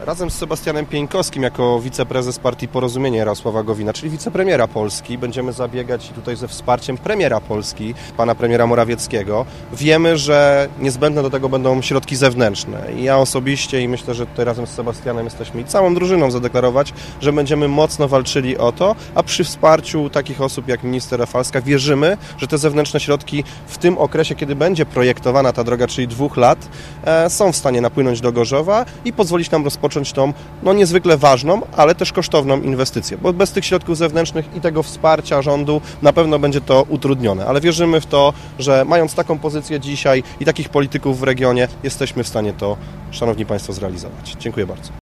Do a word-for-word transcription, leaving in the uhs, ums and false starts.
Razem z Sebastianem Pieńkowskim jako wiceprezes partii Porozumienie Jarosława Gowina, czyli wicepremiera Polski, będziemy zabiegać tutaj ze wsparciem premiera Polski, pana premiera Morawieckiego. Wiemy, że niezbędne do tego będą środki zewnętrzne. I ja osobiście i myślę, że tutaj razem z Sebastianem jesteśmy i całą drużyną zadeklarować, że będziemy mocno walczyli o to, a przy wsparciu takich osób jak minister Rafalska wierzymy, że te zewnętrzne środki w tym okresie, kiedy będzie projektowana ta droga, czyli dwóch lat, e, są w stanie napłynąć do Gorzowa i pozwolić nam rozpocząć tą no, niezwykle ważną, ale też kosztowną inwestycję, bo bez tych środków zewnętrznych i tego wsparcia rządu na pewno będzie to utrudnione, ale wierzymy w to, że mając taką pozycję dzisiaj i takich polityków w regionie, jesteśmy w stanie to, szanowni państwo, zrealizować. Dziękuję bardzo.